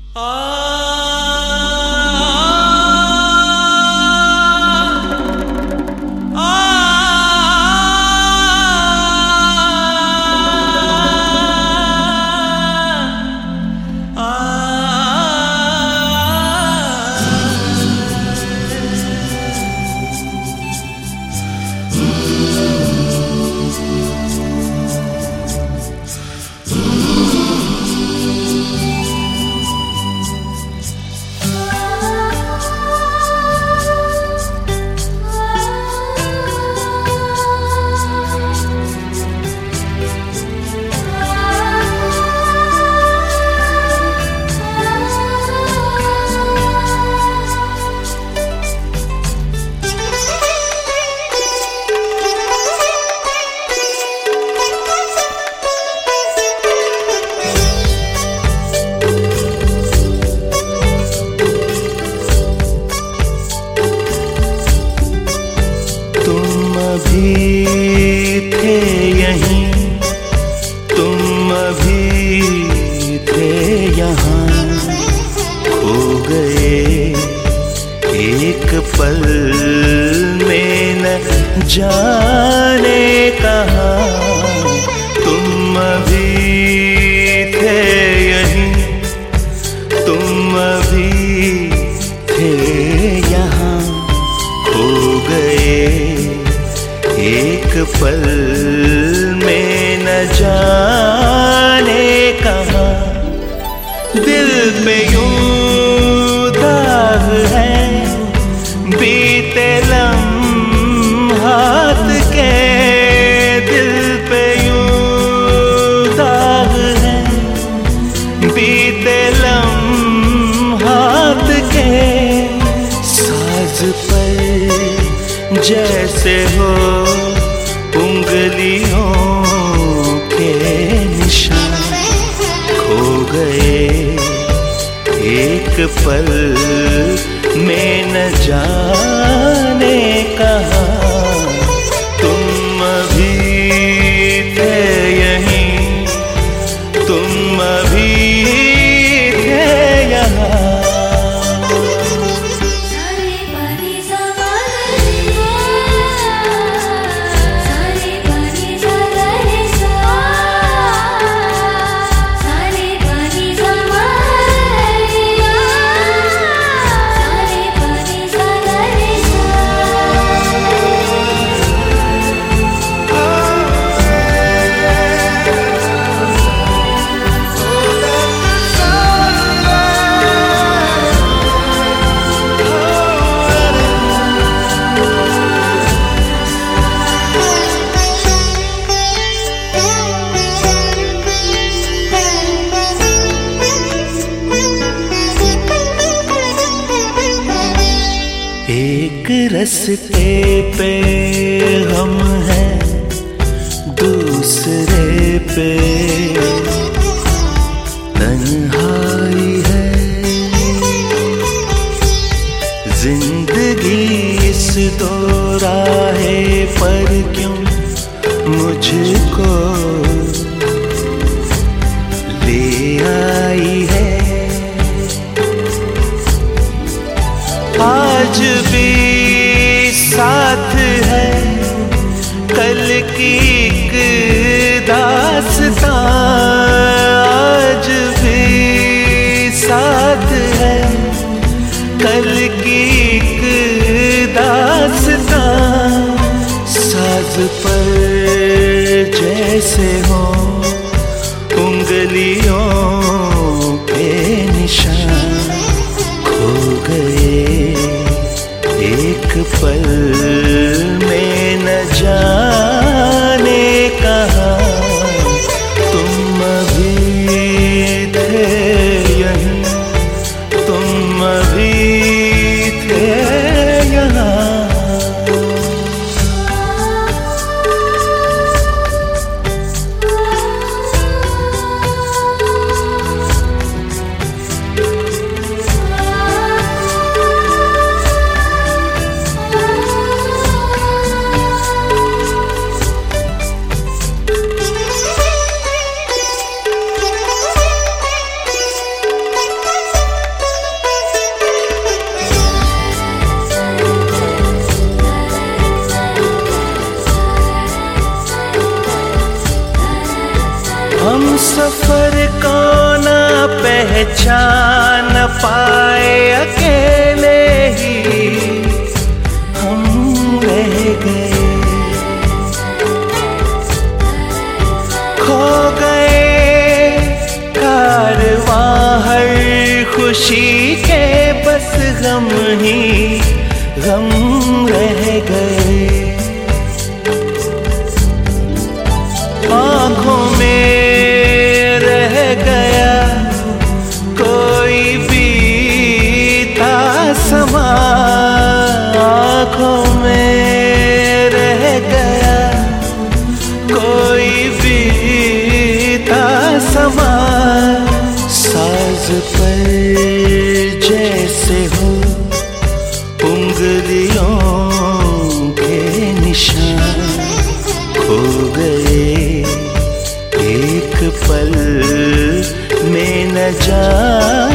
पल में न जाने कहाँ तुम अभी थे यहीं, तुम अभी थे यहाँ, खो गए एक पल में न जाने कहाँ। दिल पे यूं दाग है बीते लम्हात के, दिल पे यूं दाग है बीते लम्हात के। साज पर जैसे हो उंगलियों के निशान, खो गए एक पल में न जाने कहाँ। तुम अभी थे यहीं, तुम अभी थे यहाँ। एक रस्ते पे हम हैं, दूसरे पे तन्हाई है। जिंदगी इस दो राहे पर क्यों मुझको ले आई है। आज भी साथ है कल की एक दास्तां, आज भी साथ है कल की एक दास्तां। साज पर जैसे हो उंगलियों के निशान, खो गए एक पल में न जाने कहाँ। तुम अभी थे यहीं, तुम अभी थे यहाँ। हम सफर को न पहचान पाए, अकेले ही हम रह गए। खो गए कारवां हर खुशी के, बस गम ही गम रह गए। आँखों में रह गया कोई बीता समा, आँखों में रह गया कोई बीता समा। साज पर जैसे हो उंगलियों के निशान, खो गए एक पल में न जाने।